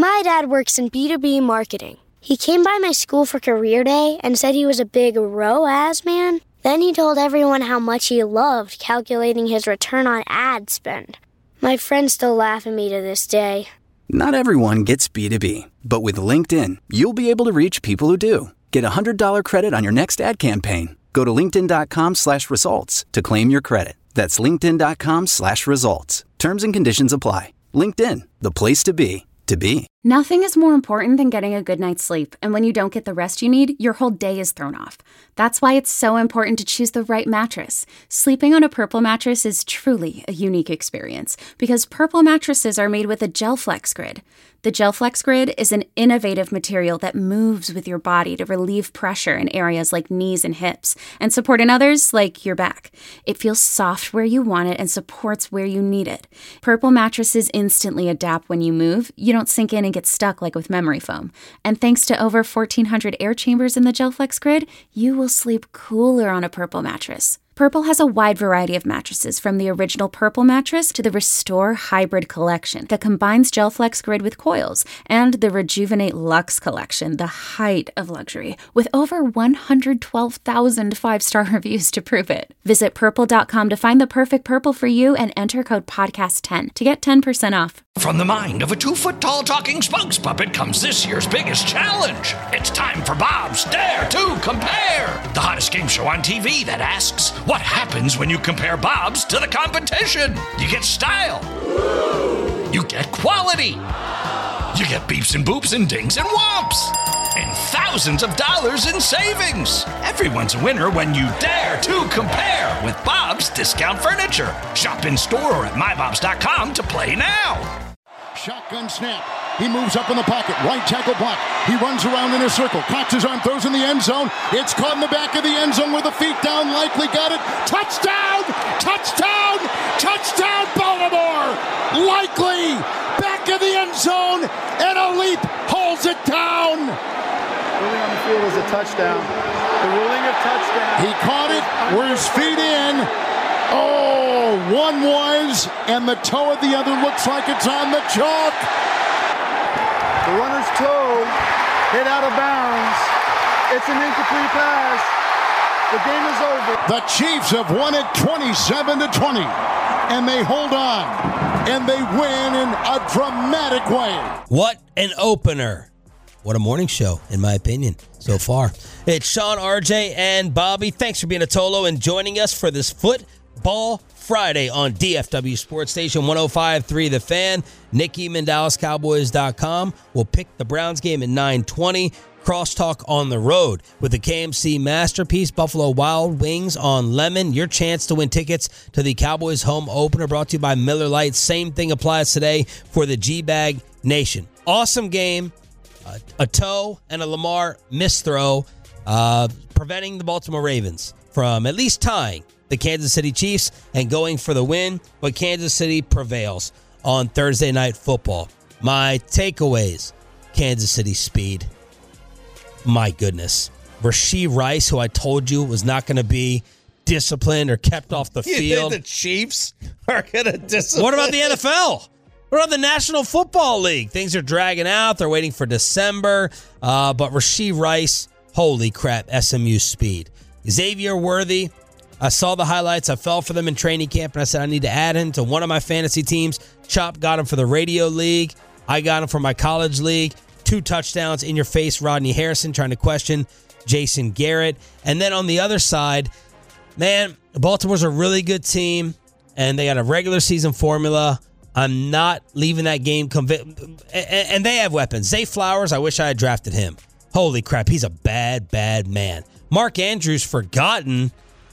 My dad works in B2B marketing. He came by my school for career day and said he was a big ROAS man. Then he told everyone how much he loved calculating his return on ad spend. My friends still laugh at me to this day. Not everyone gets B2B, but with LinkedIn, you'll be able to reach people who do. Get a $100 credit on your next ad campaign. Go to linkedin.com/results to claim your credit. That's linkedin.com/results. Terms and conditions apply. LinkedIn, the place to be, to be. Nothing is more important than getting a good night's sleep, and when you don't get the rest you need, your whole day is thrown off. That's why it's so important to choose the right mattress. Sleeping on a Purple mattress is truly a unique experience, because Purple mattresses are made with a GelFlex Grid. The GelFlex Grid is an innovative material that moves with your body to relieve pressure in areas like knees and hips, and support in others like your back. It feels soft where you want it and supports where you need it. Purple mattresses instantly adapt when you move. You don't sink in and get stuck like with memory foam. And thanks to over 1,400 air chambers in the GelFlex Grid, you will sleep cooler on a Purple mattress. Purple has a wide variety of mattresses, from the original Purple mattress to the Restore Hybrid collection that combines GelFlex Grid with coils, and the Rejuvenate Luxe collection, the height of luxury, with over 112,000 five-star reviews to prove it. Visit purple.com to find the perfect Purple for you and enter code podcast10 to get 10% off. From the mind of a 2-foot-tall talking spokes puppet comes this year's biggest challenge. It's time for Bob's Dare to Compare, the hottest game show on TV that asks, what happens when you compare Bob's to the competition? You get style. You get quality. You get beeps and boops and dings and whomps. And thousands of dollars in savings. Everyone's a winner when you dare to compare with Bob's Discount Furniture. Shop in store or at mybobs.com to play now. Shotgun snap. He moves up in the pocket. Right tackle block. He runs around in a circle. Cocks his arm, throws in the end zone. It's caught in the back of the end zone with the feet down. Likely got it. Touchdown! Touchdown! Touchdown, Baltimore! Likely back of the end zone, and a leap holds it down. Ruling on the field is a touchdown. The ruling of touchdown. He caught it. Where his feet in. Oh, one was, and the toe of the other looks like it's on the chalk. The runner's toe hit out of bounds. It's an incomplete pass. The game is over. The Chiefs have won it 27-20, and they hold on, and they win in a dramatic way. What an opener. What a morning show, in my opinion, so far. It's Sean, RJ, and Bobby. Thanks for being a Tolo and joining us for this Football Friday on DFW Sports Station 105.3 The Fan. Nikki Eman, DallasCowboys.com. We'll pick the Browns game at 9:20. Crosstalk on the road with the KMC Masterpiece, Buffalo Wild Wings on Lemon. Your chance to win tickets to the Cowboys home opener, brought to you by Miller Lite. Same thing applies today for the G-Bag Nation. Awesome game. A toe and a Lamar misthrow, preventing the Baltimore Ravens from at least tying the Kansas City Chiefs and going for the win, but Kansas City prevails on Thursday Night Football. My takeaways: Kansas City speed. My goodness. Rashee Rice, who I told you was not going to be disciplined or kept off the field. You think the Chiefs are going to discipline? What about the NFL? What about the National Football League? Things are dragging out. They're waiting for December. But Rashee Rice, holy crap, SMU speed. Xavier Worthy, I saw the highlights. I fell for them in training camp, and I said I need to add him to one of my fantasy teams. Chop got him for the radio league. I got him for my college league. 2 touchdowns in your face. Rodney Harrison trying to question Jason Garrett. And then on the other side, man, Baltimore's a really good team, and they got a regular season formula. I'm not leaving that game and they have weapons. Zay Flowers, I wish I had drafted him. Holy crap, he's a bad, bad man. Mark Andrews forgotten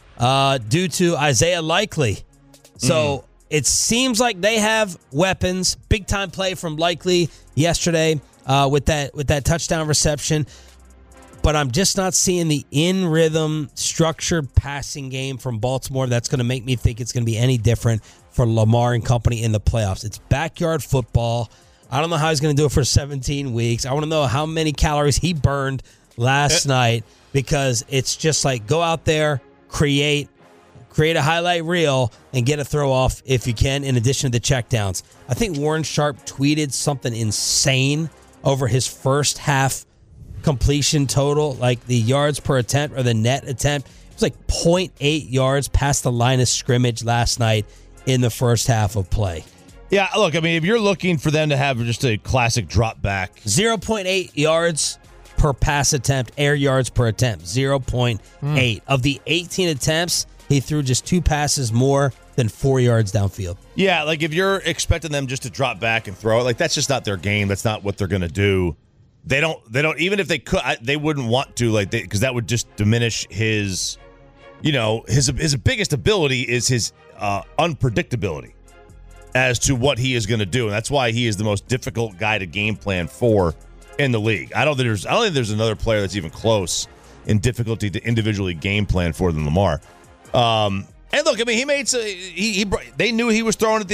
due to Isaiah Likely. So it seems like they have weapons. Big time play from Likely yesterday with that touchdown reception. But I'm just not seeing the in-rhythm, structured passing game from Baltimore that's going to make me think it's going to be any different for Lamar and company in the playoffs. It's backyard football. I don't know how he's going to do it for 17 weeks. I want to know how many calories he burned last night, because it's just like, go out there, create a highlight reel, and get a throw off if you can, in addition to the checkdowns. I think Warren Sharp tweeted something insane over his first half completion total, like the yards per attempt or the net attempt. It was like 0.8 yards past the line of scrimmage last night in the first half of play. Yeah, look, I mean, if you're looking for them to have just a classic drop back. 0.8 yards per pass attempt, air yards per attempt, 0.8. Of the 18 attempts, he threw just 2 passes more than 4 yards downfield. Yeah, like if you're expecting them just to drop back and throw it, like that's just not their game. That's not what they're going to do. They don't, even if they could, they wouldn't want to, like, because that would just diminish his, his biggest ability is his unpredictability as to what he is going to do. And that's why he is the most difficult guy to game plan for in the league. I don't think there's another player that's even close in difficulty to individually game plan for than Lamar. And look, I mean, he made they knew he was throwing in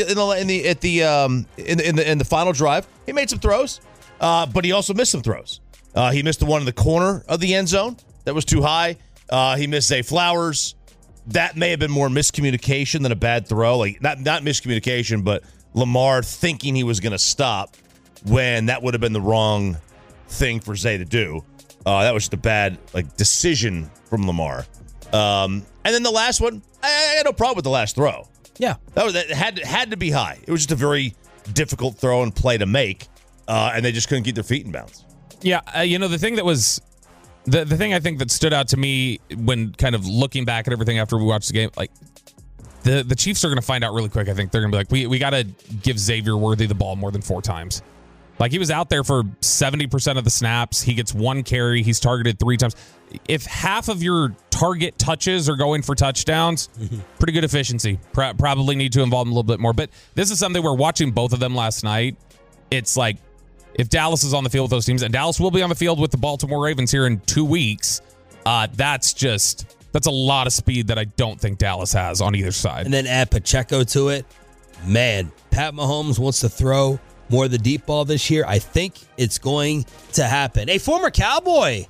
the final drive. He made some throws, but he also missed some throws. He missed the one in the corner of the end zone that was too high. He missed Zay Flowers. That may have been more miscommunication than a bad throw. Like not miscommunication, but Lamar thinking he was going to stop when that would have been the wrong thing for Zay to do. That was just a bad decision from Lamar. And then the last one, I had no problem with the last throw. Yeah, that had to be high. It was just a very difficult throw and play to make, and they just couldn't keep their feet in bounds. Yeah, the thing that was the thing I think that stood out to me when kind of looking back at everything after we watched the game, like the Chiefs are going to find out really quick. I think they're going to be like, we got to give Xavier Worthy the ball more than 4 times. Like he was out there for 70% of the snaps. He gets 1 carry. He's targeted 3 times. If half of your target touches are going for touchdowns, pretty good efficiency. Probably need to involve him a little bit more. But this is something we're watching both of them last night. It's like if Dallas is on the field with those teams, and Dallas will be on the field with the Baltimore Ravens here in 2 weeks, that's a lot of speed that I don't think Dallas has on either side. And then add Pacheco to it. Man, Pat Mahomes wants to throw more of the deep ball this year. I think it's going to happen. A former Cowboy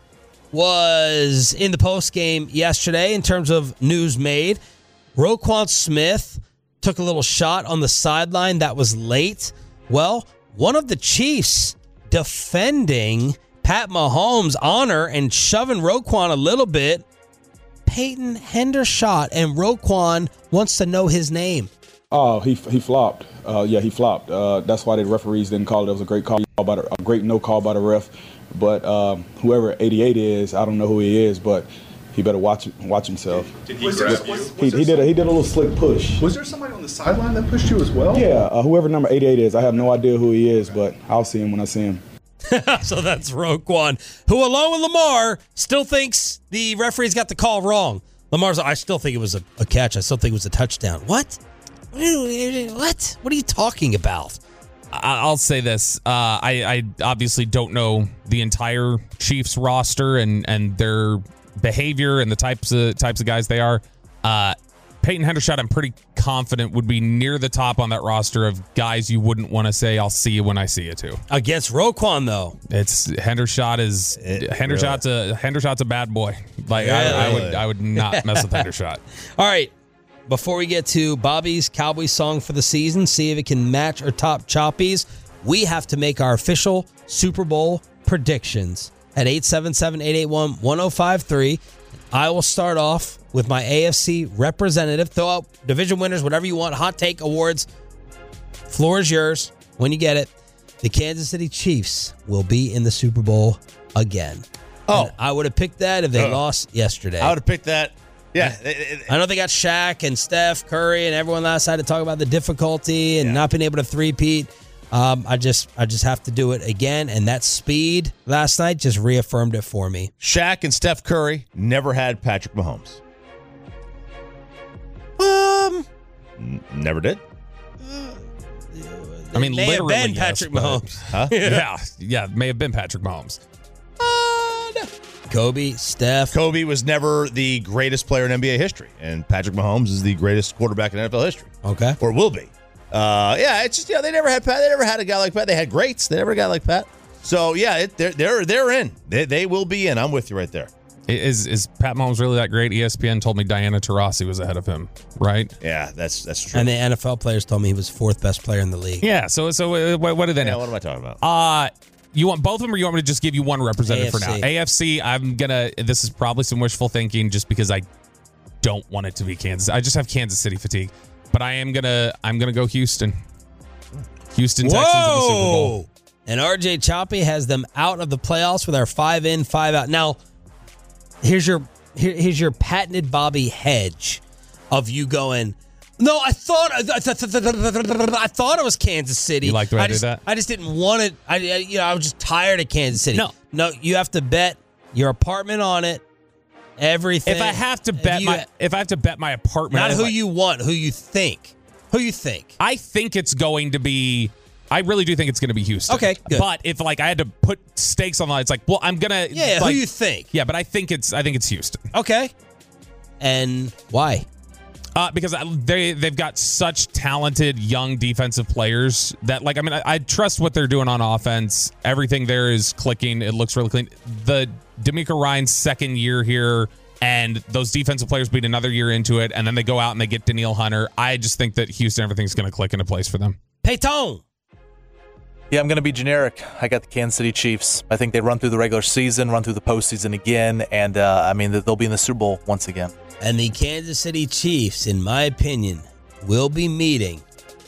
was in the post game yesterday in terms of news made. Roquan Smith took a little shot on the sideline that was late. Well, one of the Chiefs defending Pat Mahomes' honor and shoving Roquan a little bit, Peyton Hendershot, and Roquan wants to know his name. Oh, he flopped. He flopped. That's why the referees didn't call it. It was a great call, a great no call by the ref. But whoever 88 is, I don't know who he is, but he better watch himself. He did a little slick push. Was there somebody on the sideline that pushed you as well? Yeah, whoever number 88 is, I have no idea who he is, but I'll see him when I see him. So that's Roquan, who along with Lamar still thinks the referees got the call wrong. Lamar's, I still think it was a catch. I still think it was a touchdown. What? What? What are you talking about? I'll say this. I obviously don't know the entire Chiefs roster and their behavior and the types of guys they are. Peyton Hendershot, I'm pretty confident, would be near the top on that roster of guys you wouldn't want to say, I'll see you when I see you too. Against Roquan, though. Hendershot's a bad boy. Like I would not mess with Hendershot. All right. Before we get to Bobby's Cowboy song for the season, see if it can match or top Choppy's, we have to make our official Super Bowl predictions at 877-881-1053. I will start off with my AFC representative. Throw out division winners, whatever you want, hot take awards. Floor is yours when you get it. The Kansas City Chiefs will be in the Super Bowl again. Oh. And I would have picked that if they lost yesterday. I would have picked that. Yeah. I know they got Shaq and Steph Curry and everyone last night to talk about the difficulty and not being able to three-peat. I just have to do it again, and that speed last night just reaffirmed it for me. Shaq and Steph Curry never had Patrick Mahomes. Never did. I mean, may literally have been Patrick Mahomes. Huh? Yeah, may have been Patrick Mahomes. No. Kobe, Steph. Kobe was never the greatest player in NBA history, and Patrick Mahomes is the greatest quarterback in NFL history. Okay. Or will be. It's just, they never had Pat. They never had a guy like Pat. They had greats. They never had a guy like Pat. So, they're in. They will be in. I'm with you right there. Is Pat Mahomes really that great? ESPN told me Diana Taurasi was ahead of him, right? Yeah, that's true. And the NFL players told me he was 4th best player in the league. Yeah, so what do they know? Yeah, what am I talking about? You want both of them, or you want me to just give you one representative for now? AFC, this is probably some wishful thinking just because I don't want it to be Kansas. I just have Kansas City fatigue. But I'm gonna go Houston. Houston Texans in the Super Bowl. And RJ Choppy has them out of the playoffs with our 5 in, 5 out. Now, here's your patented Bobby hedge of you going, no, I thought it was Kansas City. You like the way I did that? I just didn't want it. I was just tired of Kansas City. No, you have to bet your apartment on it. Everything. If I have to bet my apartment, not who you want, who you think. I think it's going to be. I really do think it's going to be Houston. Okay, good. But if I had to put stakes on the line, it's like, well, I'm gonna. Yeah, who you think? Yeah, but I think it's Houston. Okay. And why? Because they've got such talented young defensive players that, I trust what they're doing on offense. Everything there is clicking. It looks really clean. The DeMeco Ryans' second year here, and those defensive players being another year into it, and then they go out and they get Danielle Hunter. I just think that Houston, everything's going to click into place for them. Peyton. Yeah, I'm going to be generic. I got the Kansas City Chiefs. I think they run through the regular season, run through the postseason again, and they'll be in the Super Bowl once again. And the Kansas City Chiefs, in my opinion, will be meeting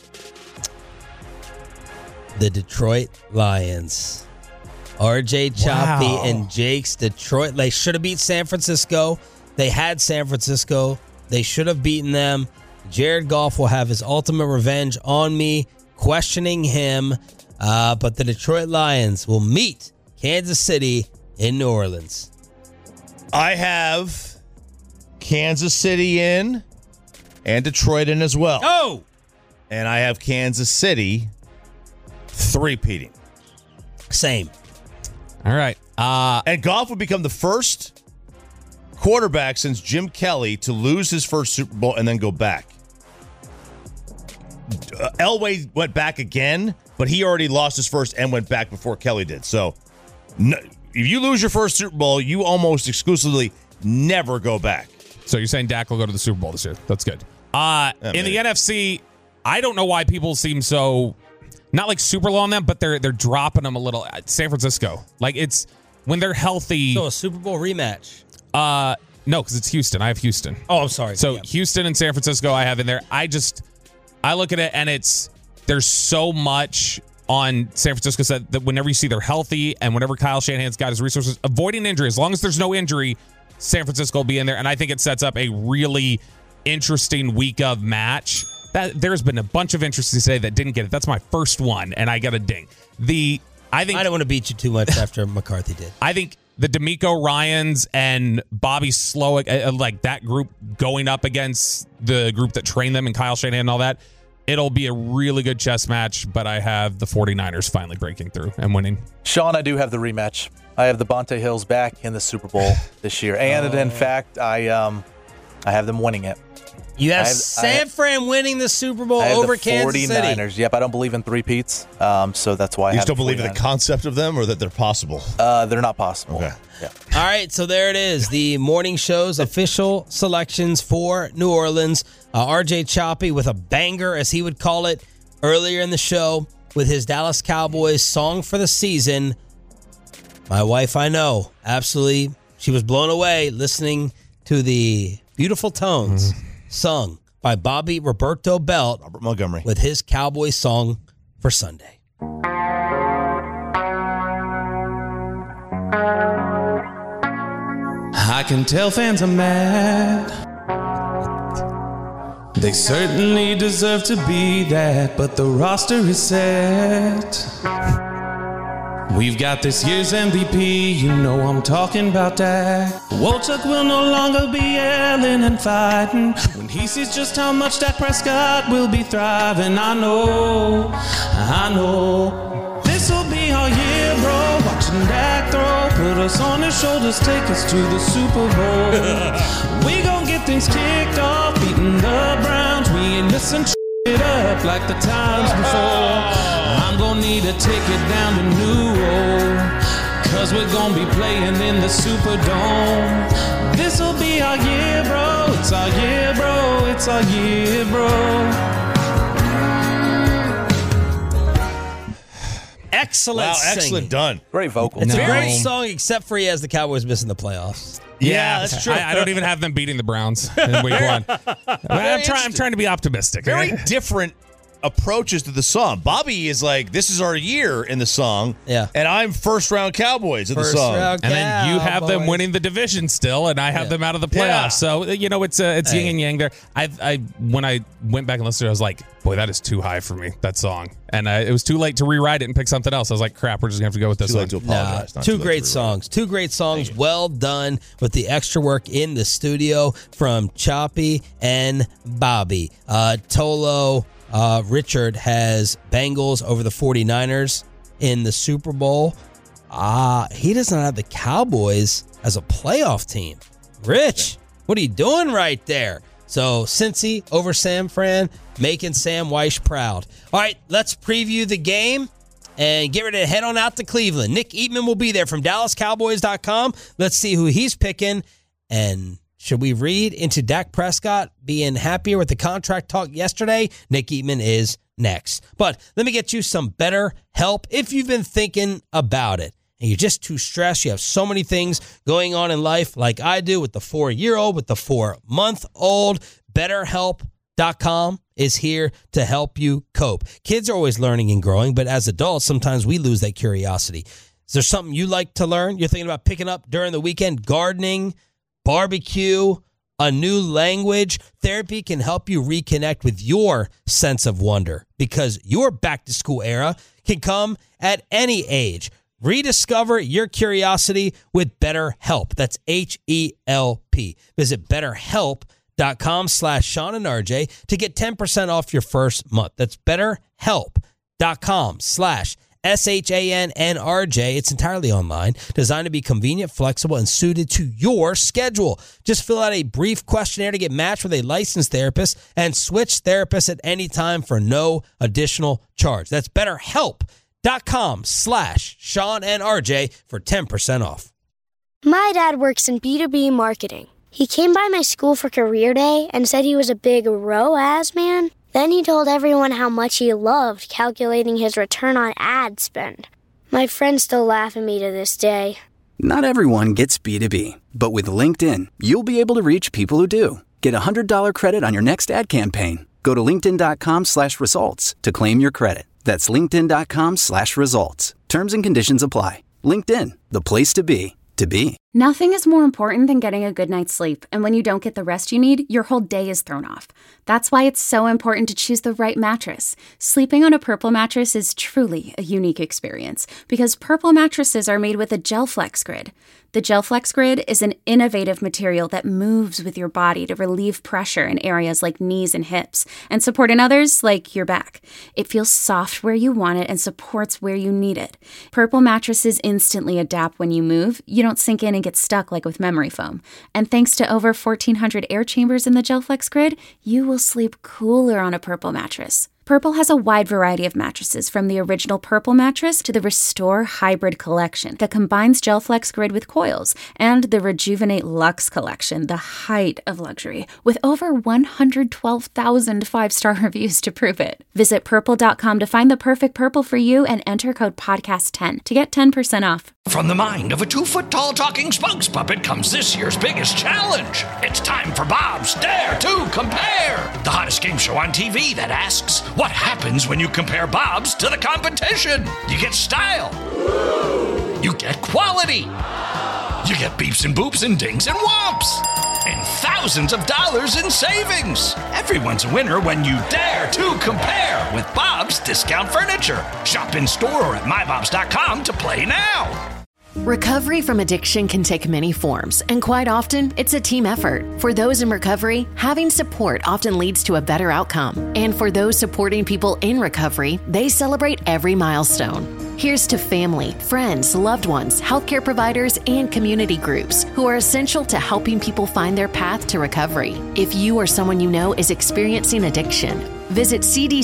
the Detroit Lions. RJ Choppy and Jake's Detroit. They should have beat San Francisco. They had San Francisco. They should have beaten them. Jared Goff will have his ultimate revenge on me, questioning him. But the Detroit Lions will meet Kansas City in New Orleans. I have Kansas City in and Detroit in as well. Oh! And I have Kansas City three-peating. Same. All right. And Goff would become the first quarterback since Jim Kelly to lose his first Super Bowl and then go back. Elway went back again, but he already lost his first and went back before Kelly did. So if you lose your first Super Bowl, you almost exclusively never go back. So you're saying Dak will go to the Super Bowl this year. That's good. In the NFC, I don't know why people seem so, not like super low on them, but they're dropping them a little. San Francisco. It's when they're healthy. So a Super Bowl rematch. No, because it's Houston. I have Houston. Oh, I'm sorry. So Houston and San Francisco I have in there. I look at it and there's so much on San Francisco that whenever you see they're healthy and whenever Kyle Shanahan's got his resources, avoiding injury, as long as there's no injury, San Francisco will be in there. And I think it sets up a really interesting week of match. There's been a bunch of interesting today that didn't get it. That's my first one, and I got a ding. I don't want to beat you too much after McCarthy did. I think the DeMeco Ryans and Bobby Slowick, that group going up against the group that trained them and Kyle Shanahan and all that, it'll be a really good chess match, but I have the 49ers finally breaking through and winning. Sean, I do have the rematch. I have the Bonte Hills back in the Super Bowl this year. And in fact, I have them winning it. You have San Fran winning the Super Bowl over Kansas City. 49ers. Yep, I don't believe in three-peats, so that's why I have You still believe in the concept of them or that they're possible? They're not possible. Okay. Yeah. All right, so there it is. The morning show's official selections for New Orleans. RJ Choppy with a banger, as he would call it, earlier in the show with his Dallas Cowboys song for the season. My wife, I know, absolutely, she was blown away listening to the beautiful tones sung by Bobby Roberto Belt, Robert Montgomery, with his Cowboy song for Sunday. I can tell fans are mad. They certainly deserve to be that, but the roster is set. We've got this year's MVP, you know I'm talking about that. Wolchuk will no longer be yelling and fighting when he sees just how much Dak Prescott will be thriving. I know. This'll be our year, bro. Watching Dak throw, put us on his shoulders, take us to the Super Bowl. We gon' get things kicked off, beating the Browns. We ain't missing it up like the times before. I'm gonna need a ticket down to New Orleans, cause we're gonna be playing in the Superdome. This'll be our year, bro. It's our year, bro. It's our year, bro. Excellent singing. Done. Great vocal. It's a great song, except for he has the Cowboys missing the playoffs. Yeah, that's true. I don't even have them beating the Browns in week one. I'm trying to be optimistic. Very different approaches to the song. Bobby is like, this is our year in the song. Yeah. And I'm first round Cowboys in the song. And then you have them winning the division still, and I have them out of the playoffs. Yeah. So, it's yin and yang there. When I went back and listened to it, I was like, boy, that is too high for me, that song. And it was too late to rewrite it and pick something else. I was like, crap, we're just going to have to go with this Too one. late to apologize. Two great songs. Two great songs. Well done with the extra work in the studio from Choppy and Bobby. Tolo Richard has Bengals over the 49ers in the Super Bowl. He does not have the Cowboys as a playoff team. Rich, what are you doing right there? So Cincy over San Fran, making Sam Weish proud. All right, let's preview the game and get ready to head on out to Cleveland. Nick Eatman will be there from DallasCowboys.com. Let's see who he's picking. And should we read into Dak Prescott being happier with the contract talk yesterday? Nick Eatman is next. But let me get you some better help if you've been thinking about it and you're just too stressed. You have so many things going on in life like I do with the 4-year-old, with the 4-month-old. BetterHelp.com is here to help you cope. Kids are always learning and growing, but as adults, sometimes we lose that curiosity. Is there something you like to learn? You're thinking about picking up during the weekend, gardening, barbecue, a new language? Therapy can help you reconnect with your sense of wonder because your back-to-school era can come at any age. Rediscover your curiosity with BetterHelp. That's HELP. Visit BetterHelp.com/Sean and RJ to get 10% off your first month. That's BetterHelp.com/SHANNRJ. It's entirely online, designed to be convenient, flexible, and suited to your schedule. Just fill out a brief questionnaire to get matched with a licensed therapist and switch therapists at any time for no additional charge. That's BetterHelp.com/Sean and RJ for 10% off. My dad works in B2B marketing. He came by my school for career day and said he was a big ROAS man. Then he told everyone how much he loved calculating his return on ad spend. My friends still laugh at me to this day. Not everyone gets B2B, but with LinkedIn, you'll be able to reach people who do. Get a $100 credit on your next ad campaign. Go to linkedin.com/results to claim your credit. That's linkedin.com/results. Terms and conditions apply. LinkedIn, the place to be, to be. Nothing is more important than getting a good night's sleep, and when you don't get the rest you need, your whole day is thrown off. That's why it's so important to choose the right mattress. Sleeping on a Purple mattress is truly a unique experience because Purple mattresses are made with a GelFlex Grid. The GelFlex Grid is an innovative material that moves with your body to relieve pressure in areas like knees and hips and support in others like your back. It feels soft where you want it and supports where you need it. Purple mattresses instantly adapt when you move. You don't sink in and get stuck like with memory foam. And thanks to over 1,400 air chambers in the GelFlex Grid, you will sleep cooler on a Purple mattress. Purple has a wide variety of mattresses, from the original Purple mattress to the Restore Hybrid collection that combines GelFlex Grid with coils, and the Rejuvenate Luxe collection, the height of luxury, with over 112,000 five-star reviews to prove it. Visit Purple.com to find the perfect Purple for you and enter code PODCAST10 to get 10% off. From the mind of a 2-foot-tall talking spokes puppet comes this year's biggest challenge. It's time for Bob's Dare to Compare, the hottest game show on TV that asks, what happens when you compare Bob's to the competition? You get style. You get quality. You get beeps and boops and dings and whomps. And thousands of dollars in savings. Everyone's a winner when you dare to compare with Bob's Discount Furniture. Shop in store or at mybobs.com to play now. Recovery from addiction can take many forms, and quite often, it's a team effort. For those in recovery, having support often leads to a better outcome. And for those supporting people in recovery, they celebrate every milestone. Here's to family, friends, loved ones, healthcare providers, and community groups who are essential to helping people find their path to recovery. If you or someone you know is experiencing addiction, visit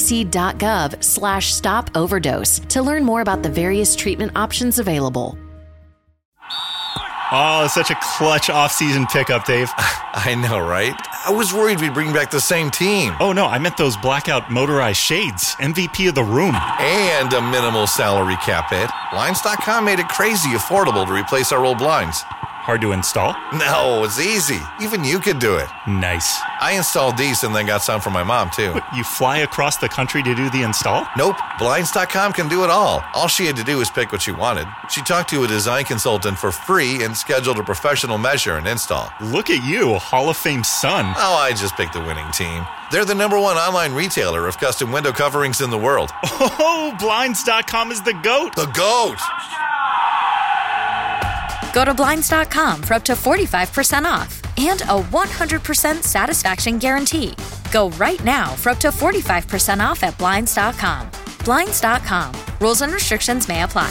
cdc.gov/stop overdose to learn more about the various treatment options available. Oh, such a clutch off-season pickup, Dave. I know, right? I was worried we'd bring back the same team. Oh, no, I meant those blackout motorized shades. MVP of the room. And a minimal salary cap hit. Blinds.com made it crazy affordable to replace our old blinds. Hard to install? No, it's easy. Even you could do it. Nice. I installed these and then got some for my mom, too. What, you fly across the country to do the install? Nope. Blinds.com can do it all. All she had to do was pick what she wanted. She talked to a design consultant for free and scheduled a professional measure and install. Look at you, a Hall of Fame son. Oh, I just picked the winning team. They're the #1 online retailer of custom window coverings in the world. Oh, Blinds.com is the GOAT. The GOAT! Go to Blinds.com for up to 45% off and a 100% satisfaction guarantee. Go right now for up to 45% off at Blinds.com. Blinds.com. Rules and restrictions may apply.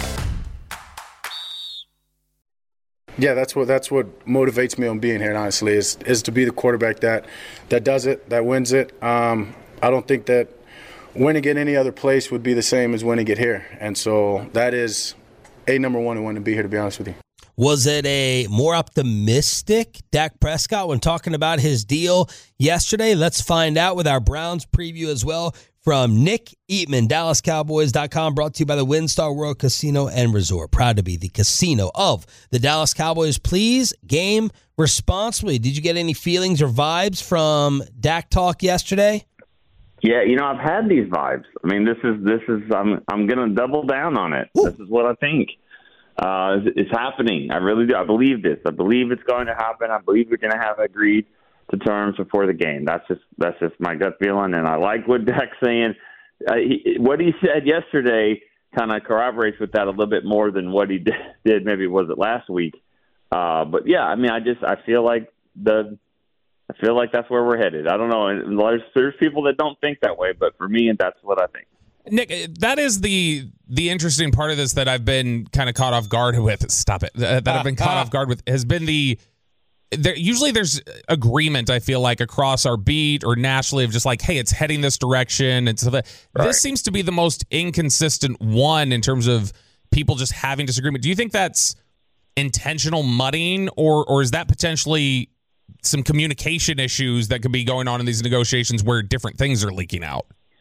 Yeah, that's what motivates me on being here, honestly, is to be the quarterback that does it, that wins it. I don't think that winning at any other place would be the same as winning it here. And so that is number one and one to be here, to be honest with you. Was it a more optimistic Dak Prescott when talking about his deal yesterday? Let's find out with our Browns preview as well from Nick Eatman, DallasCowboys.com, brought to you by the WinStar World Casino and Resort. Proud to be the casino of the Dallas Cowboys. Please game responsibly. Did you get any feelings or vibes from Dak talk yesterday? Yeah, I've had these vibes. I mean, this is. I'm going to double down on it. Ooh. This is what I think. It's happening. I really do. I believe this. I believe it's going to happen. I believe we're going to have agreed to terms before the game. That's just my gut feeling, and I like what Dak's saying. What he said yesterday kind of corroborates with that a little bit more than what he did. Maybe was it last week? But yeah, I mean, I feel like that's where we're headed. I don't know. There's people that don't think that way, but for me, that's what I think. Nick, that is the interesting part of this that I've been kind of caught off guard with. Stop it. That I've been caught off guard with has been usually there's agreement, I feel like, across our beat or nationally of just like, hey, it's heading this direction. And so this seems to be the most inconsistent one in terms of people just having disagreement. Do you think that's intentional muddying or is that potentially some communication issues that could be going on in these negotiations where different things are leaking out?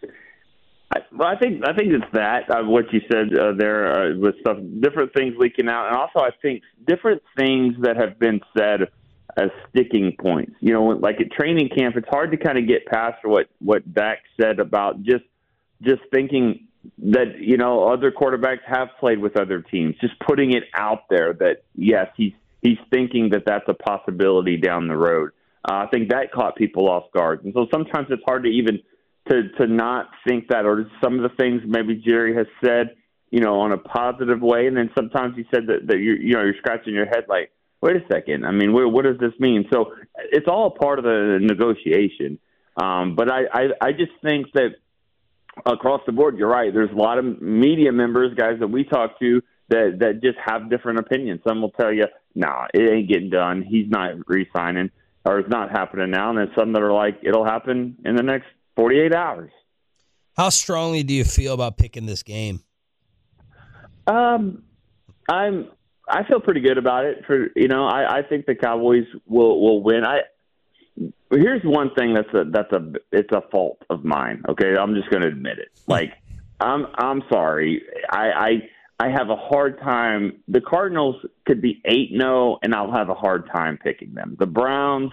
Well, I think it's that what you said there with stuff, different things leaking out, and also I think different things that have been said as sticking points. Like at training camp, it's hard to kind of get past what Dak said about just thinking that other quarterbacks have played with other teams. Just putting it out there that yes, he's thinking that that's a possibility down the road. I think that caught people off guard, and so sometimes it's hard to even. To not think that, or some of the things maybe Jerry has said, on a positive way, and then sometimes he said that you're scratching your head like, wait a second, I mean, what does this mean? So it's all part of the negotiation. But I just think that across the board, you're right. There's a lot of media members, guys that we talk to, that just have different opinions. Some will tell you, nah, it ain't getting done. He's not re-signing, or it's not happening now. And then some that are like, it'll happen in the next 48 hours. How strongly do you feel about picking this game? I feel pretty good about it. I think the Cowboys will win. Here's one thing it's a fault of mine. Okay, I'm just going to admit it. Like, I'm sorry. I have a hard time. The Cardinals could be 8-0, and I'll have a hard time picking them. The Browns.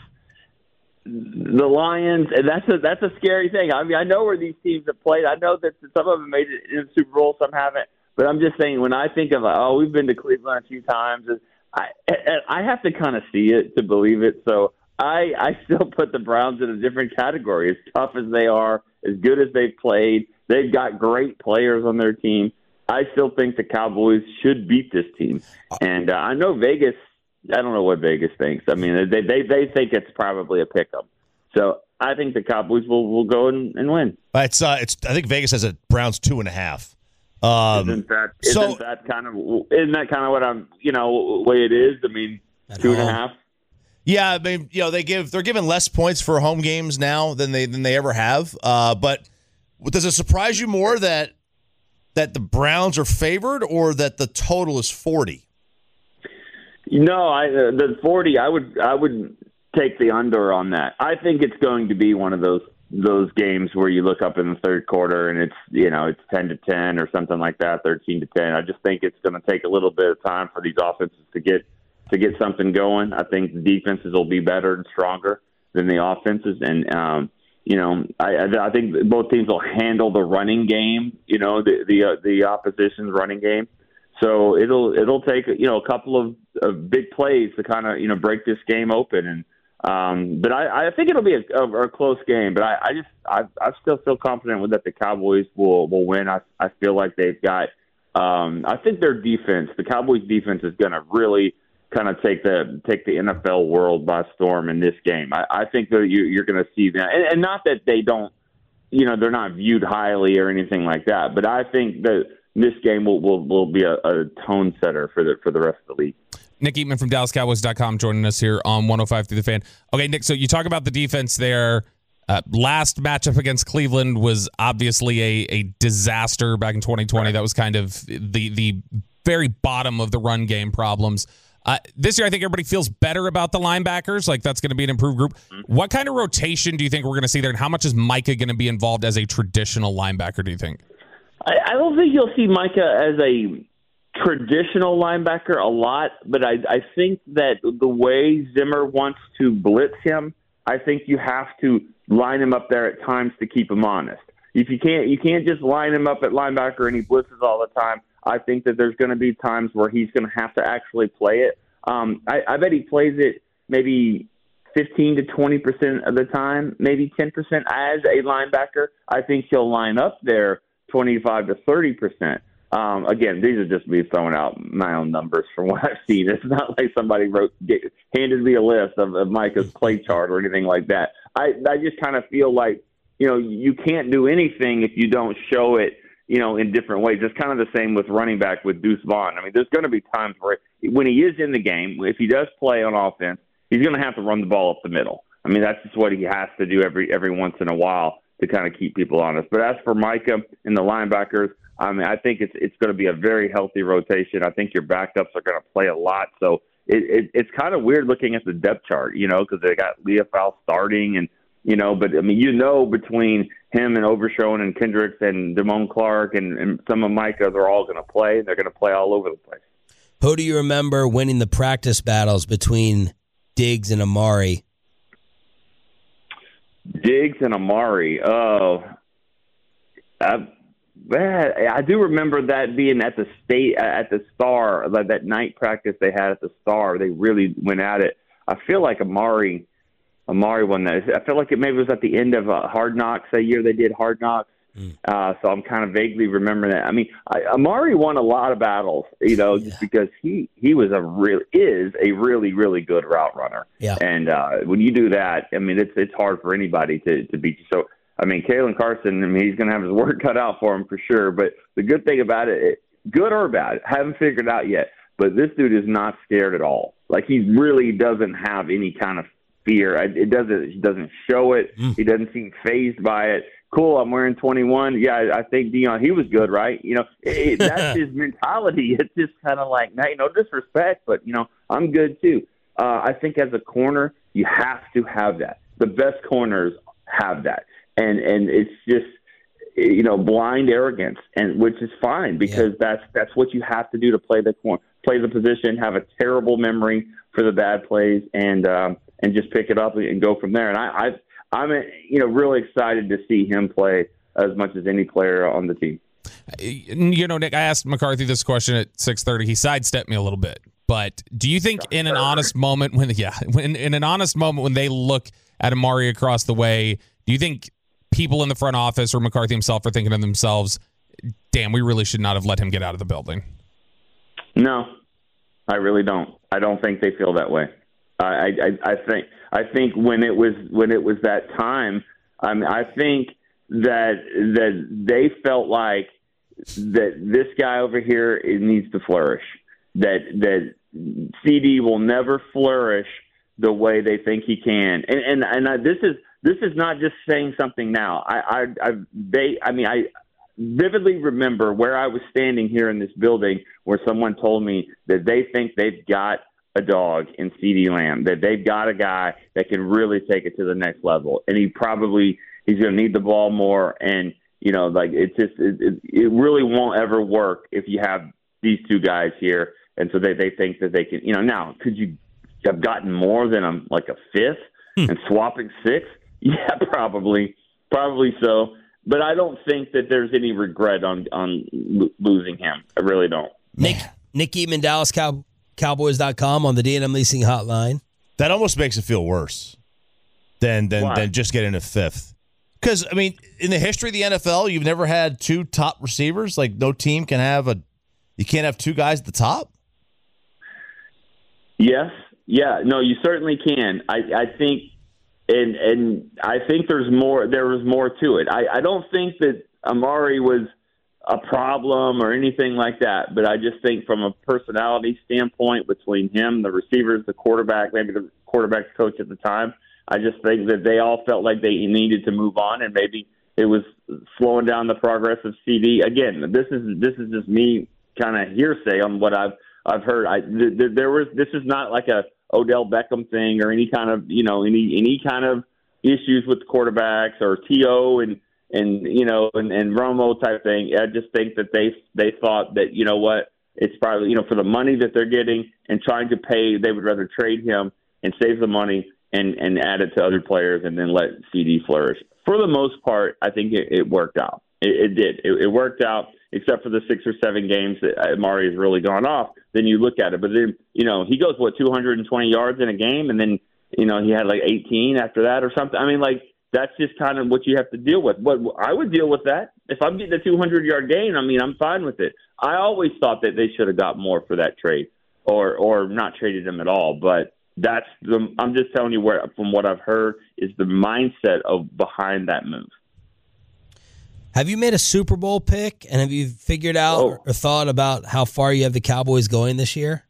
The Lions, and that's a scary thing. I mean, I know where these teams have played. I know that some of them made it in the Super Bowl, some haven't. But I'm just saying, when I think of, we've been to Cleveland a few times, I have to kind of see it to believe it. So I still put the Browns in a different category. As tough as they are, as good as they've played, they've got great players on their team. I still think the Cowboys should beat this team. And I know Vegas. I don't know what Vegas thinks. I mean, they think it's probably a pick-em. So I think the Cowboys will go and win. I think Vegas has a Browns 2.5. Isn't that kind of what I'm way it is? I mean, 2.5. Yeah, I mean, they're giving less points for home games now than they ever have. But does it surprise you more that the Browns are favored or that the total is 40? The 40. I would take the under on that. I think it's going to be one of those games where you look up in the third quarter and it's 10-10 or something like that, 13-10. I just think it's going to take a little bit of time for these offenses to get something going. I think the defenses will be better and stronger than the offenses, and I think both teams will handle the running game. The opposition's running game. So it'll take a couple of big plays to kind of break this game open, and but I think it'll be a close game. But I still feel confident that the Cowboys will win. I feel like they've got. I think their defense, the Cowboys' defense, is going to really kind of take the NFL world by storm in this game. I think that you're going to see that, and not that they don't, they're not viewed highly or anything like that. But I think that this game will be a tone setter for the rest of the league. Nick Eatman from DallasCowboys.com joining us here on 105 through the Fan. Okay, Nick, so you talk about the defense there. Last matchup against Cleveland was obviously a disaster back in 2020. Right. That was kind of the very bottom of the run game problems. This year, I think everybody feels better about the linebackers. Like, that's going to be an improved group. Mm-hmm. What kind of rotation do you think we're going to see there, and how much is Micah going to be involved as a traditional linebacker, do you think? I don't think you'll see Micah as a traditional linebacker a lot, but I think that the way Zimmer wants to blitz him, I think you have to line him up there at times to keep him honest. If you can't just line him up at linebacker and he blitzes all the time. I think that there's going to be times where he's going to have to actually play it. I bet he plays it maybe 15 to 20% of the time, maybe 10% as a linebacker. I think he'll line up there 25 to 30%. Again, these are just me throwing out my own numbers from what I've seen. It's not like somebody handed me a list of Micah's play chart or anything like that. I just kind of feel like, you can't do anything if you don't show it, in different ways. It's kind of the same with running back with Deuce Vaughn. I mean, there's going to be times where when he is in the game, if he does play on offense, he's going to have to run the ball up the middle. I mean, that's just what he has to do every once in a while to kind of keep people honest. But as for Micah and the linebackers, I mean, I think it's going to be a very healthy rotation. I think your backups are going to play a lot. So it's kind of weird looking at the depth chart, because they got Leofau starting and, but I mean, between him and Overshown and Kendricks and Damone Clark and some of Micah, they're all going to play. They're going to play all over the place. Who do you remember winning the practice battles between Diggs and Amari? Diggs and Amari. Oh, I do remember that being at the Star, like that night practice they had at the Star. They really went at it. I feel like Amari won that. I feel like it maybe was at the end of Hard Knocks, that year they did Hard Knocks. So I'm kind of vaguely remembering that. I mean, Amari won a lot of battles, just because he is a really, really good route runner. Yeah. And when you do that, I mean, it's hard for anybody to beat you. So, I mean, Kalen Carson, I mean, he's going to have his work cut out for him for sure. But the good thing about it, good or bad, haven't figured it out yet. But this dude is not scared at all. Like, he really doesn't have any kind of fear. He doesn't show it. He doesn't seem fazed by it. Cool, I'm wearing 21. Yeah, I think Deion, he was good, right? That's his mentality. It's just kind of like, no disrespect, but, I'm good too. I think as a corner, you have to have that. The best corners have that. And it's just, blind arrogance, and which is fine because that's what you have to do to play the position, have a terrible memory for the bad plays, and just pick it up and go from there. And I'm really excited to see him play as much as any player on the team. Nick, I asked McCarthy this question at 6:30. He sidestepped me a little bit, but do you think in an honest moment when they look at Amari across the way, do you think people in the front office or McCarthy himself are thinking to themselves, damn, we really should not have let him get out of the building? No, I really don't. I don't think they feel that way. I think when it was that time, I think that they felt like that this guy over here needs to flourish. That CD will never flourish the way they think he can. And this is not just saying something now. I vividly remember where I was standing here in this building where someone told me that they think they've got a dog in CeeDee Lamb, that they've got a guy that can really take it to the next level. And he's going to need the ball more. And, it really won't ever work if you have these two guys here. And so they think that they can, now could you have gotten more than a fifth and swapping six? Yeah, probably so. But I don't think that there's any regret on losing him. I really don't. Nick Eatman, DallasCowboys.com on the D&M Leasing Hotline. That almost makes it feel worse than just getting a fifth. Because, I mean, in the history of the NFL, you've never had two top receivers. Like, no team can have you can't have two guys at the top? Yes. Yeah. No, you certainly can. I think, and I think there was more to it. I don't think that Amari was a problem or anything like that, but I just think from a personality standpoint between him, the receivers, the quarterback, maybe the quarterback's coach at the time, I just think that they all felt like they needed to move on, and maybe it was slowing down the progress of CD. Again, this is just me kind of hearsay on what I've heard. This is not like a Odell Beckham thing or any kind of any kind of issues with the quarterbacks or T.O. and Romo type thing. I just think that they thought that, you know what, it's probably, for the money that they're getting and trying to pay, they would rather trade him and save the money and add it to other players and then let CD flourish. For the most part, I think it worked out. It did. It worked out, except for the 6 or 7 games that Amari has really gone off. Then you look at it. But then, he goes, 220 yards in a game, and then, he had 18 after that or something. I mean, that's just kind of what you have to deal with. But I would deal with that. If I'm getting a 200-yard gain, I'm fine with it. I always thought that they should have got more for that trade or not traded him at all. But I'm just telling you from what I've heard is the mindset behind that move. Have you made a Super Bowl pick, and have you figured out or thought about how far you have the Cowboys going this year?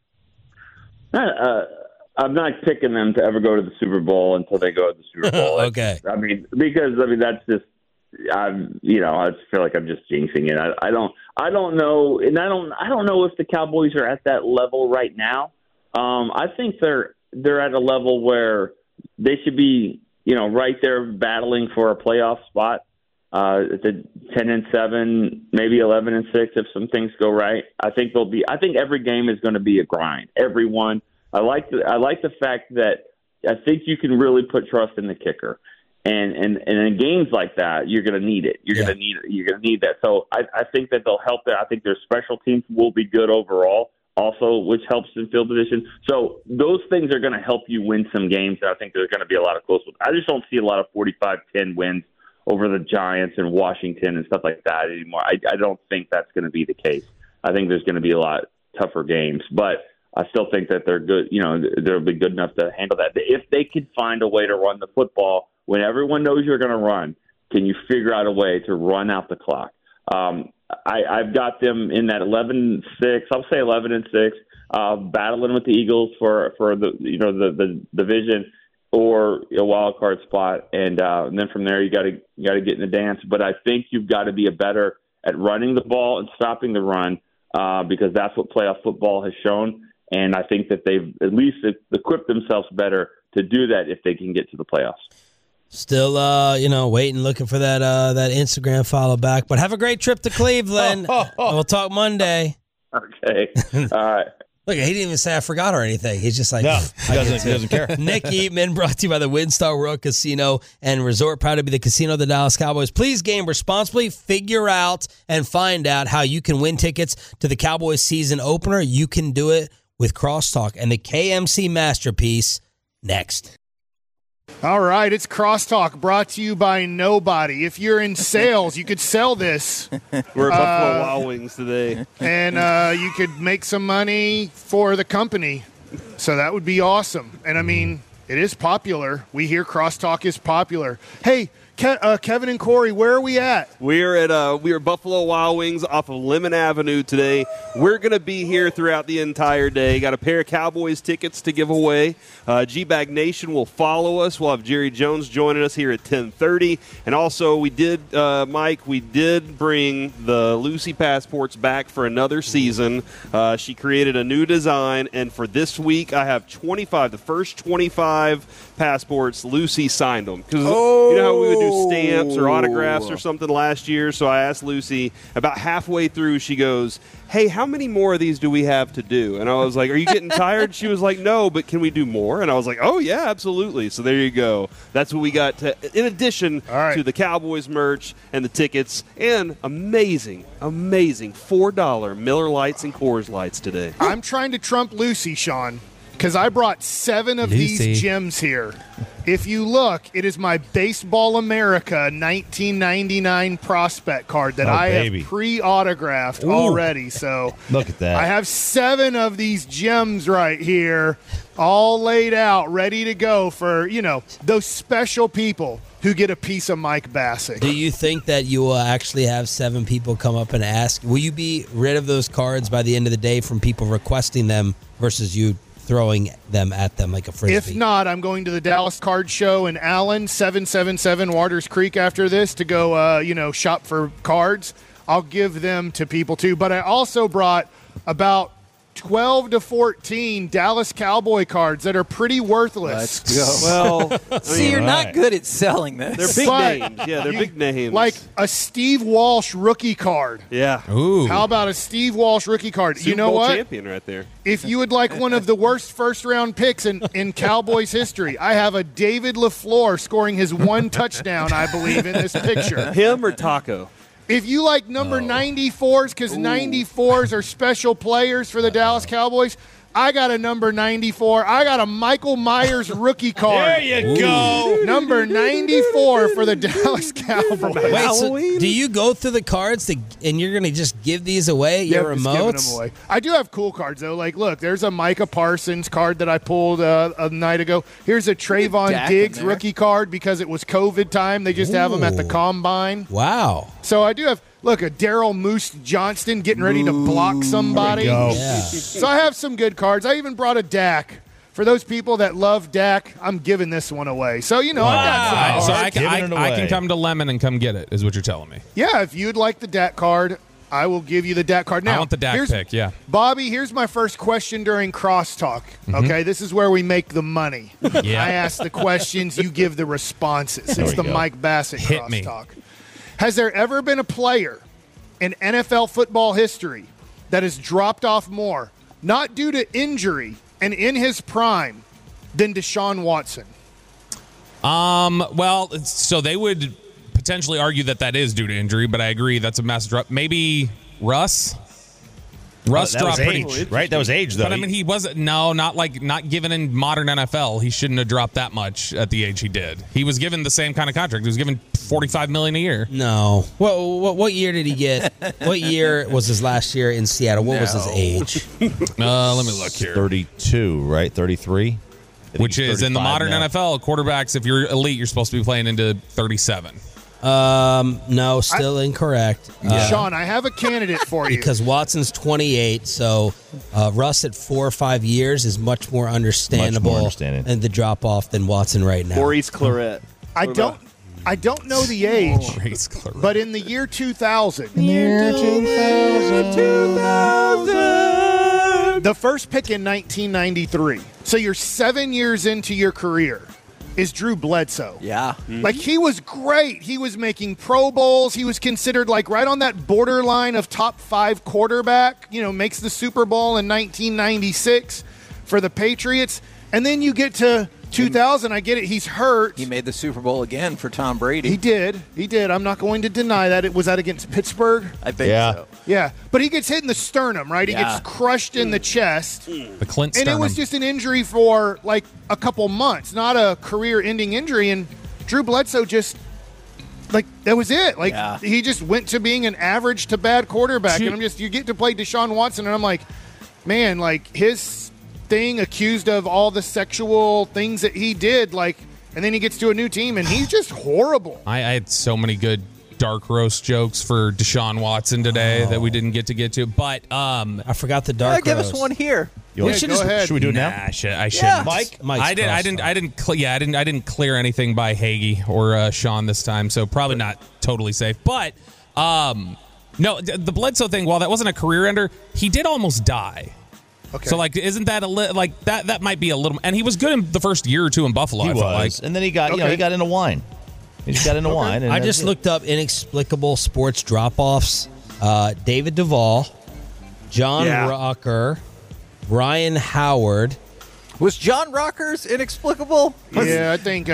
I'm not picking them to ever go to the Super Bowl until they go to the Super Bowl. Okay. Because that's just, I just feel like I'm just jinxing it. I don't know, and I don't know if the Cowboys are at that level right now. I think they're at a level where they should be, right there battling for a playoff spot. The 10-7, maybe 11-6 if some things go right. I think every game is going to be a grind. Everyone. I like the fact that I think you can really put trust in the kicker, and in games like that, you're going to need it. You're going to need that. So I think that they'll help that. I think their special teams will be good overall, also, which helps in field position. So those things are going to help you win some games. I think there's going to be a lot of close ones. I just don't see a lot of 45-10 wins over the Giants and Washington and stuff like that anymore. I don't think that's going to be the case. I think there's going to be a lot tougher games, but I still think that they're good. They'll be good enough to handle that. If they could find a way to run the football when everyone knows you're going to run, can you figure out a way to run out the clock? I've got them in that 11-6. I'll say 11-6, battling with the Eagles for the division or a wild card spot, and then from there you got to get in the dance. But I think you've got to be better at running the ball and stopping the run because that's what playoff football has shown. And I think that they've at least equipped themselves better to do that if they can get to the playoffs. Still, waiting, looking for that Instagram follow back. But have a great trip to Cleveland. We'll talk Monday. Okay. All right. Look, he didn't even say I forgot or anything. He's just like, no, he doesn't care. Nick Eatman, brought to you by the WinStar World Casino and Resort, proud to be the casino of the Dallas Cowboys. Please game responsibly. Figure out and find out how you can win tickets to the Cowboys season opener. You can do it with Crosstalk and the KMC Masterpiece next. All right, it's Crosstalk brought to you by nobody. If you're in sales, you could sell this. We're at Buffalo Wild Wings today. And you could make some money for the company. So that would be awesome. And, I mean, it is popular. We hear Crosstalk is popular. Hey, Kevin and Corey, where are we at? We are Buffalo Wild Wings off of Lemon Avenue today. We're going to be here throughout the entire day. Got a pair of Cowboys tickets to give away. G-Bag Nation will follow us. We'll have Jerry Jones joining us here at 10:30. And also, we did bring the Lucy passports back for another season. She created a new design, and for this week, I have the first 25 passports. Lucy signed them because you know how we would do stamps or autographs or something last year. So I asked Lucy about halfway through. She goes, "Hey, how many more of these do we have to do?" And I was like, "Are you getting tired?" She was like, "No, but can we do more?" And I was like, "Oh yeah, absolutely." So there you go. That's what we got in addition to the Cowboys merch and the tickets and amazing $4 Miller Lights and Coors Lights today. I'm trying to trump Lucy, Sean, because I brought 7 of these gems here. If you look, it is my Baseball America 1999 prospect card that I have pre-autographed already. So look at that. I have 7 of these gems right here, all laid out, ready to go for, those special people who get a piece of Mike Bassick. Do you think that you will actually have 7 people come up and ask? Will you be rid of those cards by the end of the day from people requesting them versus you throwing them at them like a frisbee? If not, I'm going to the Dallas Card Show in Allen, 777 Waters Creek after this to go, shop for cards. I'll give them to people too. But I also brought about 12 to 14 Dallas Cowboy cards that are pretty worthless. Let's go. Well, see, you're not good at selling this. They're big names. Yeah, they're big names. Like a Steve Walsh rookie card. Yeah. Ooh. How about a Steve Walsh rookie card? Super you know Bowl what? champion right there. If you would like one of the worst first-round picks in Cowboys history, I have a David LaFleur scoring his 1 touchdown, I believe, in this picture. Him or Taco? If you like number 94s, because 94s are special players for the Dallas Cowboys, I got a number 94. I got a Michael Myers rookie card. There you go. Number 94 for the Dallas Cowboys. Wait, so do you go through the cards and you're going to just give these away? Your remotes? Them away. I do have cool cards, though. Like, look, there's a Micah Parsons card that I pulled a night ago. Here's a Trayvon Diggs rookie card because it was COVID time. They just have them at the Combine. Wow. So I do have... Look, a Daryl Moose Johnston getting ready to block somebody. Yeah. So I have some good cards. I even brought a Dak. For those people that love Dak, I'm giving this one away. So, I got some cards. So I can come to Lemon and come get it, is what you're telling me. Yeah, if you'd like the Dak card, I will give you the Dak card. Now, I want the Dak pick, yeah. Bobby, here's my first question during Crosstalk. Okay, this is where we make the money. Yeah. I ask the questions, you give the responses. It's the Mike Bassick Crosstalk. Has there ever been a player in NFL football history that has dropped off more, not due to injury and in his prime, than Deshaun Watson? Well, so they would potentially argue that is due to injury, but I agree that's a massive drop. Maybe Russ? Russ dropped pretty age, right? That was age, though. But I mean, he wasn't. No, not given in modern NFL. He shouldn't have dropped that much at the age he did. He was given the same kind of contract. He was given $45 million a year. No. What year did he get? What year was his last year in Seattle? What was his age? Let me look here. 32, right? 33. Which is in the modern NFL, quarterbacks. If you're elite, you're supposed to be playing into 37. No, still incorrect. Sean, I have a candidate for you. Because Watson's 28, so Russ at 4 or 5 years is much more understandable and the drop off than Watson right now. Maurice Claret. I don't know the age, but in the year 2000, the first pick in 1993. So you're 7 years into your career. Is Drew Bledsoe. Yeah. Mm-hmm. Like, he was great. He was making Pro Bowls. He was considered, right on that borderline of top 5 quarterback. Makes the Super Bowl in 1996 for the Patriots. And then you get to 2000. I get it. He's hurt. He made the Super Bowl again for Tom Brady. He did. I'm not going to deny that. Was that against Pittsburgh? I think so. Yeah. But he gets hit in the sternum, right? He gets crushed in the chest. The Clint sternum. And it was just an injury for, a couple months, not a career-ending injury. And Drew Bledsoe just, that was it. He just went to being an average to bad quarterback. And you get to play Deshaun Watson, and I'm like, man, his thing accused of all the sexual things that he did, and then he gets to a new team, and he's just horrible. I had so many good dark roast jokes for Deshaun Watson today that we didn't get to. But I forgot the dark roast. Give us one here. Go ahead. Should we do it now? I shouldn't. Yeah. Mike's I didn't clear anything by Hagee or Sean this time, so probably not totally safe. But no, the Bledsoe thing, while that wasn't a career ender, he did almost die. Okay. So isn't that that might be a little? And he was good in the first year or two in Buffalo. He I was, felt like. and then he got he got into wine. He just got into wine. And I just looked up inexplicable sports drop-offs. David Duvall, John Rocker, Ryan Howard. Was John Rocker's inexplicable? Yeah, I think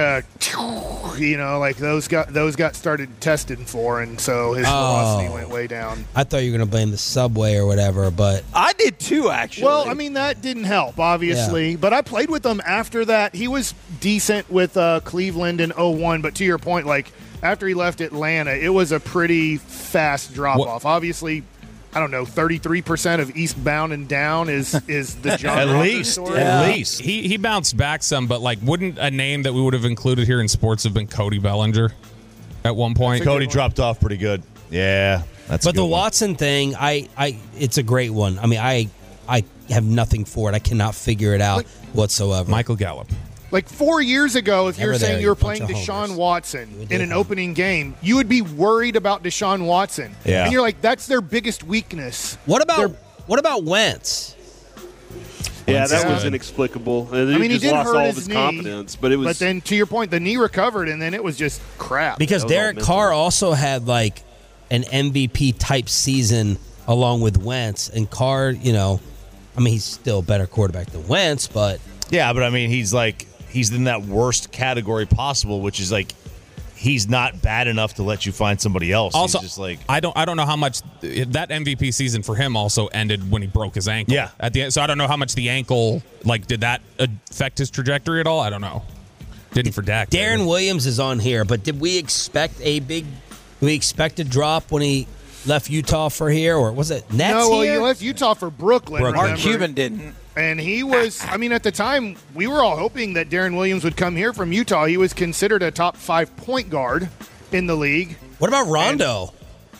those got started testing for, and so his velocity went way down. I thought you were going to blame the subway or whatever, but I did too, actually. Well, I mean, that didn't help, obviously. Yeah. But I played with him after that. He was decent with Cleveland in 2001, but to your point, after he left Atlanta, it was a pretty fast drop-off. Obviously, I don't know, 33% of eastbound and down is the John Rocker story. At least. He bounced back some, but wouldn't a name that we would have included here in sports have been Cody Bellinger at one point? Cody dropped off pretty good. Yeah, that's. But the Watson thing, it's a great one. I mean, I have nothing for it. I cannot figure it out whatsoever. Michael Gallup. 4 years ago, if you're Never saying there, you were you bunch playing of Deshaun homers. Watson in an opening game, you would be worried about Deshaun Watson. Yeah. And you're like, that's their biggest weakness. What about Wentz? Yeah, that was inexplicable. And he just did lost hurt all his his knee, confidence. But it was. But then, to your point, the knee recovered, and then it was just crap. Because Derek Carr also had an MVP type season along with Wentz, and Carr, he's still a better quarterback than Wentz, but yeah, but I mean, he's in that worst category possible, which is he's not bad enough to let you find somebody else. Also, he's just I don't know how much that MVP season for him also ended when he broke his ankle. Yeah. At the end, so I don't know how much the ankle did that affect his trajectory at all. I don't know. Didn't for Dak. Darren Williams is on here, but did we expect a drop when he left Utah for here, or was it Nets No, well, here? he left Utah for Brooklyn. Mark remember? Cuban didn't. And he was, at the time, we were all hoping that Darren Williams would come here from Utah. He was considered a top 5 point guard in the league. What about Rondo?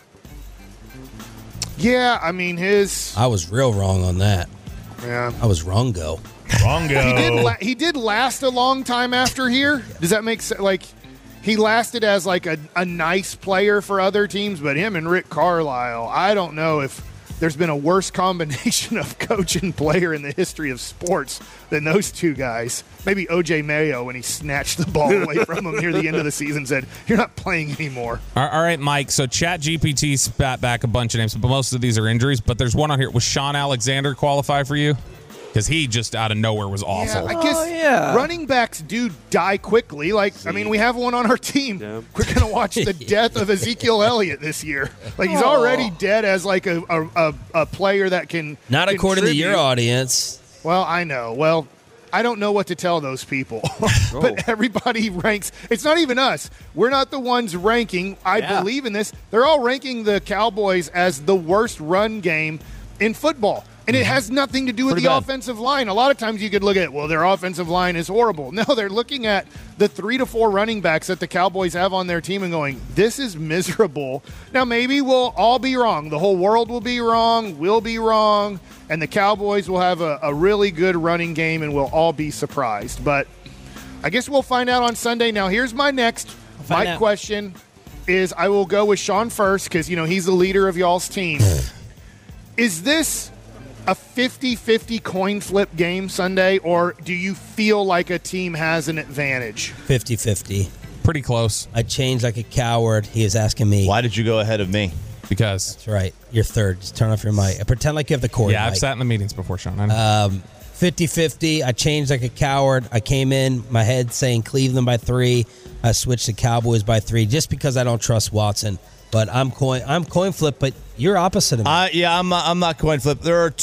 I was real wrong on that. Yeah. I was wrongo. He did last a long time after here. Does that make sense? He lasted as a nice player for other teams, but him and Rick Carlisle, I don't know if there's been a worse combination of coach and player in the history of sports than those two guys. Maybe O.J. Mayo, when he snatched the ball away from him near the end of the season, said, "You're not playing anymore." All right, Mike. So ChatGPT spat back a bunch of names, but most of these are injuries. But there's one on here. Was Sean Alexander qualify for you? Because he just out of nowhere was awful. Yeah, I guess running backs do die quickly. We have one on our team. Yeah. We're going to watch the death of Ezekiel Elliott this year. He's already dead as a player that can Not according to your audience. Well, I know. Well, I don't know what to tell those people. But everybody ranks. It's not even us. We're not the ones ranking. I believe in this. They're all ranking the Cowboys as the worst run game in football. And it has nothing to do with the offensive line. A lot of times you could look at, their offensive line is horrible. No, they're looking at the 3 to 4 running backs that the Cowboys have on their team and going, this is miserable. Now, maybe we'll all be wrong. The whole world will be wrong. We'll be wrong. And the Cowboys will have a really good running game, and we'll all be surprised. But I guess we'll find out on Sunday. Now, here's my next question is I will go with Sean first because, he's the leader of y'all's team. Is this a 50-50 coin flip game Sunday, or do you feel like a team has an advantage? 50-50. Pretty close. I changed like a coward. He is asking me. Why did you go ahead of me? Because. That's right. You're third. Just turn off your mic. Pretend like you have the cord. Yeah, I've sat in the meetings before, Sean. I know. 50-50. I changed like a coward. I came in, my head saying Cleveland by 3. I switched to Cowboys by 3 just because I don't trust Watson. But I'm coin flip, but you're opposite of me. I'm not coin flip. There are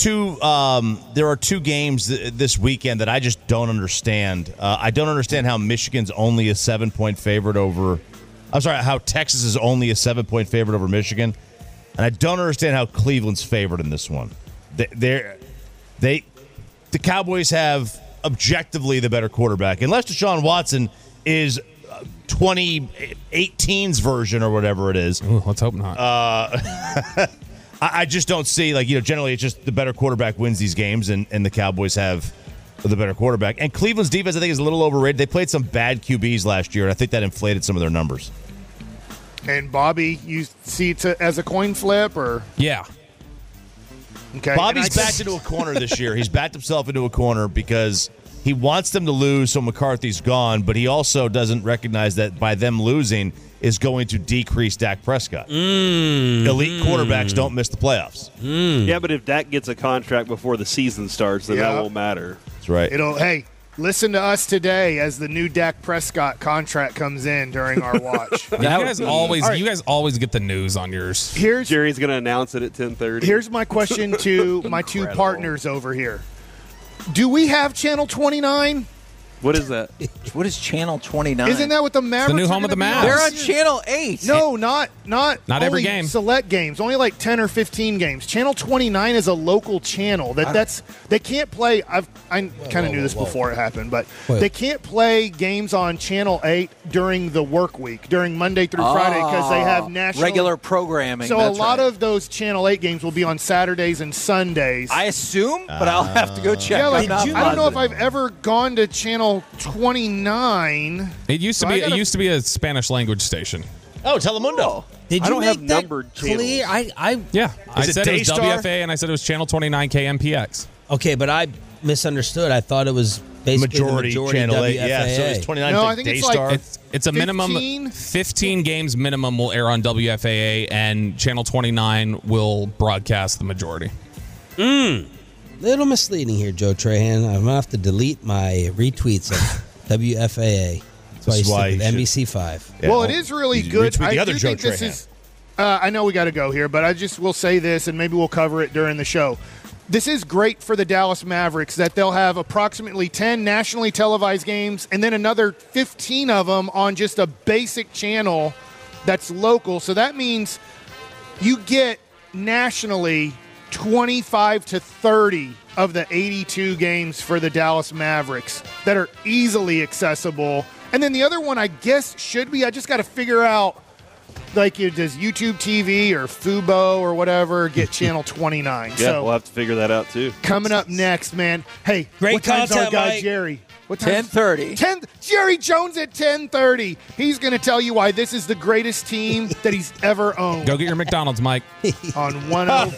two games this weekend that I just don't understand. I don't understand how Michigan's only a 7-point favorite over. I'm sorry, how Texas is only a 7-point favorite over Michigan, and I don't understand how Cleveland's favored in this one. The Cowboys have objectively the better quarterback, unless Deshaun Watson is 2018's version or whatever it is. Ooh, let's hope not. I just don't see, generally it's just the better quarterback wins these games, and the Cowboys have the better quarterback. And Cleveland's defense, I think, is a little overrated. They played some bad QBs last year, and I think that inflated some of their numbers. And Bobby, you see it as a coin flip, or? Yeah. Okay. Bobby's backed into a corner this year. He's backed himself into a corner because he wants them to lose, so McCarthy's gone, but he also doesn't recognize that by them losing is going to decrease Dak Prescott. Elite quarterbacks don't miss the playoffs. Yeah, but if Dak gets a contract before the season starts, then that won't matter. That's right. Hey, listen to us today as the new Dak Prescott contract comes in during our watch. You guys always get the news on yours. Jerry's going to announce it at 10:30. Here's my question to my two partners over here. Do we have Channel 29? What is that? What is Channel 29? Isn't that what the Mavericks? The new home of the Mavs. They're on Channel 8. No, not every game. Select games, only like 10 or 15 games. Channel 29 is a local channel they can't play. I kind of knew this before it happened, but they can't play games on Channel 8 during the work week, during Monday through Friday, because they have national regular programming. So a lot of those Channel 8 games will be on Saturdays and Sundays. I assume, but I'll have to go check. Yeah, I don't know if I've ever gone to Channel 29. It used to be a Spanish language station. Oh, Telemundo. Did you don't make have that numbered clear? channels. I said it was Daystar? WFA, and I said it was Channel 29 KMPX. Okay, but I misunderstood. I thought it was basically Majority Channel WFAA. 8. Yeah, so it's 29. No, I think it's Daystar. like It's a minimum 15 games minimum will air on WFAA, and Channel 29 will broadcast the majority. Little misleading here, Joe Trahan. I'm going to have to delete my retweets of WFAA. That's why you stick with NBC5. Yeah, well, it is really good. I do think this is. I know we got to go here, but I just will say this, and maybe we'll cover it during the show. This is great for the Dallas Mavericks that they'll have approximately 10 nationally televised games and then another 15 of them on just a basic channel that's local. So that means you get nationally 25 to 30 of the 82 games for the Dallas Mavericks that are easily accessible. And then the other one, I guess, should be, I just got to figure out, does YouTube TV or Fubo or whatever get Channel 29? Yeah, so we'll have to figure that out, too. Coming up next, man. Hey, great what time's content, our guy, Mike. Jerry? What 10:30. Jerry Jones at 10:30. He's going to tell you why this is the greatest team that he's ever owned. Go get your McDonald's, Mike. On 105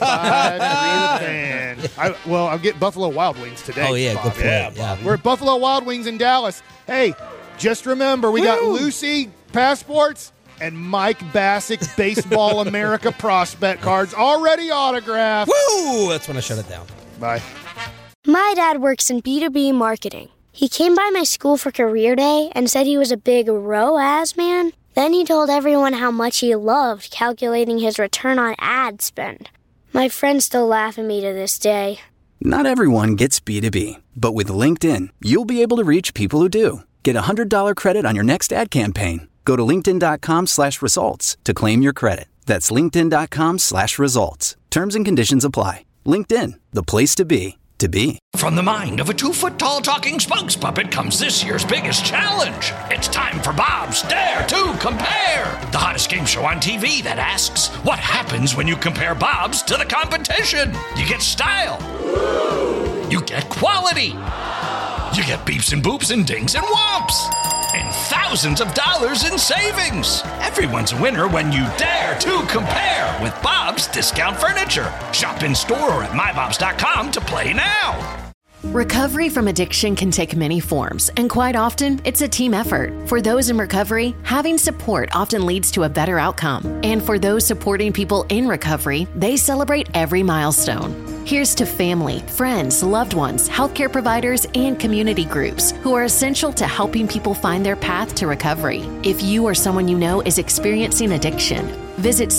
The Fan. I'll get Buffalo Wild Wings today. Oh, yeah, Bob. good point. Yeah. We're at Buffalo Wild Wings in Dallas. Hey, just remember, we got Lucy passports and Mike Bassick Baseball America prospect cards already autographed. Woo! That's when I shut it down. Bye. My dad works in B2B marketing. He came by my school for career day and said he was a big ROAS man. Then he told everyone how much he loved calculating his return on ad spend. My friends still laugh at me to this day. Not everyone gets B2B, but with LinkedIn, you'll be able to reach people who do. Get a $100 credit on your next ad campaign. Go to linkedin.com/results to claim your credit. That's linkedin.com/results. Terms and conditions apply. LinkedIn, the place to be. From the mind of a 2-foot-tall talking spokes puppet comes this year's biggest challenge. It's time for Bob's Dare to Compare, the hottest game show on TV that asks, what happens when you compare Bob's to the competition? You get style. You get quality. You get beeps and boops and dings and whomps. And thousands of dollars in savings. Everyone's a winner when you dare to compare with Bob's Discount Furniture. Shop in store or at mybobs.com to play now. Recovery from addiction can take many forms, and quite often, it's a team effort. For those in recovery, having support often leads to a better outcome. And for those supporting people in recovery, they celebrate every milestone. Here's to family, friends, loved ones, healthcare providers, and community groups who are essential to helping people find their path to recovery. If you or someone you know is experiencing addiction, visit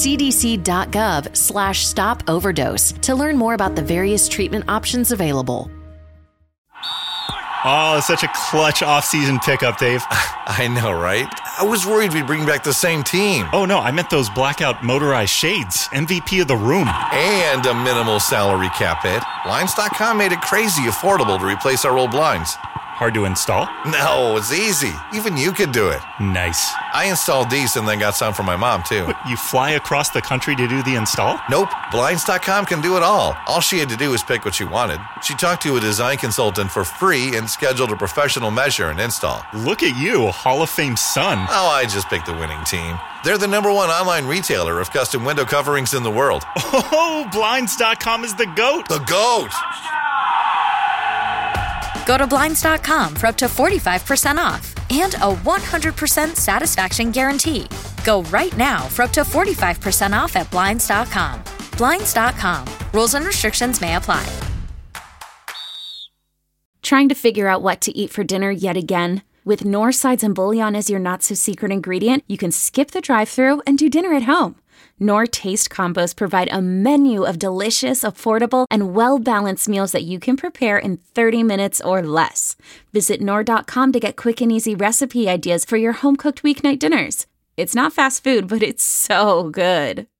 cdc.gov/stop overdose to learn more about the various treatment options available. Oh, it's such a clutch off-season pickup, Dave. I know, right? I was worried we'd bring back the same team. Oh, no, I meant those blackout motorized shades. MVP of the room. And a minimal salary cap hit. Blinds.com made it crazy affordable to replace our old blinds. Hard to install? No, it's easy. Even you could do it. Nice. I installed these and then got some for my mom, too. What, you fly across the country to do the install? Nope. Blinds.com can do it all. All she had to do was pick what she wanted. She talked to a design consultant for free and scheduled a professional measure and install. Look at you, Hall of Fame son. Oh, I just picked the winning team. They're the #1 online retailer of custom window coverings in the world. Oh, Blinds.com is the GOAT. The GOAT! Go to Blinds.com for up to 45% off and a 100% satisfaction guarantee. Go right now for up to 45% off at Blinds.com. Blinds.com. Rules and restrictions may apply. Trying to figure out what to eat for dinner yet again? With Knorr sides and bouillon as your not-so-secret ingredient, you can skip the drive-thru and do dinner at home. Knorr Taste Combos provide a menu of delicious, affordable, and well-balanced meals that you can prepare in 30 minutes or less. Visit Knorr.com to get quick and easy recipe ideas for your home-cooked weeknight dinners. It's not fast food, but it's so good.